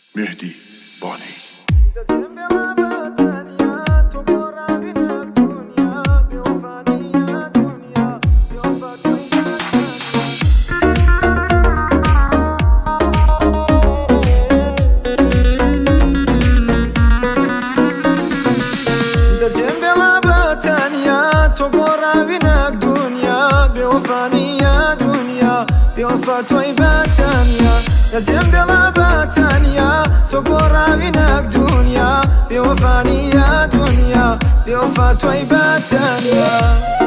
مهدي بوني. توی باتنیا نزیم بلا باتنیا تو قرابینک دنیا بیوفانیا دنیا بیوفا توی باتنیا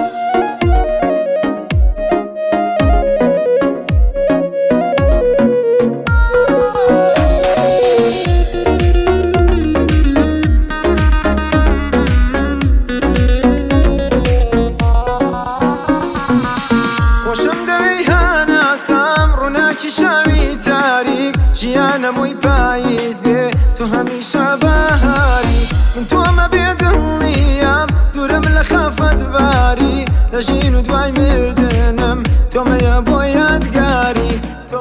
شاوی تاریک ژیانەمووی پاییز بێ تو هەمیشە بەهاری من تۆمە بێدڵنیام دوورم لە خەفەتباری لە ژین و دوای مردنم تۆمەیە بۆ یادگاری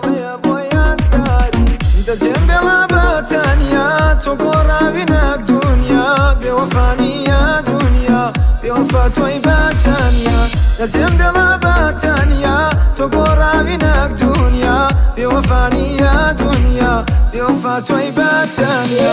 دەجێم بێڵا بەتەنیا تۆ گۆڕاوینەک دنیا بێوەفانیە دنیا بێوەفا تۆی بەتەنیا دەجێم بێڵا بەتەنیا تۆ گۆڕاوینەک دنیا بیوفانیە دنیا بیوفا توی باتنیا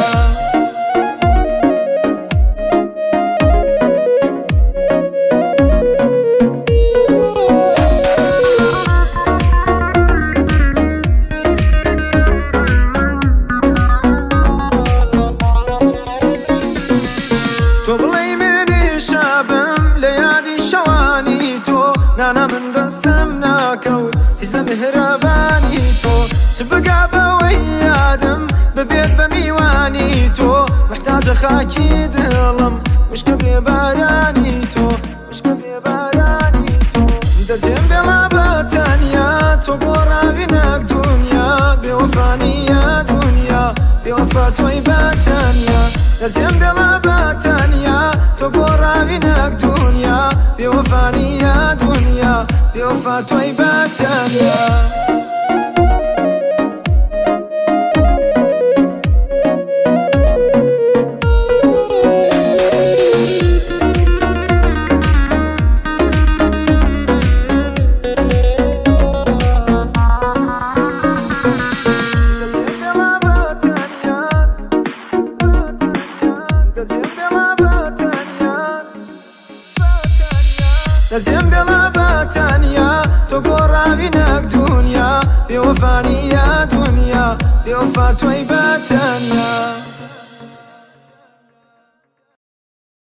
تو بڵێی منی شەبم لە یادی شەوانی تۆ نانە من دەستم ناکەوت هیچ لە مهرەبانی تۆ چ بگا بەوەی یادم ببێت بە میوانی تۆ محتاجە خاکی دڵم وشکە بێبارانی تۆ دەجێم بێڵا بەتەنیا تۆ گۆڕاوینەک دنیا بێوەفانیە دنیا بێوەفا تۆی بەتەنیا دەجێم بێڵا بەتەنیا تۆ گۆڕاوینەک دنیا بێوەفانیە دنیا بێوەفا تۆی بەتەنیا دەجێم بێڵا بەتەنیا تۆ گۆڕاوینەک دنیا بێوەفانیە دنیا بێوەفا تۆی بەتەنیا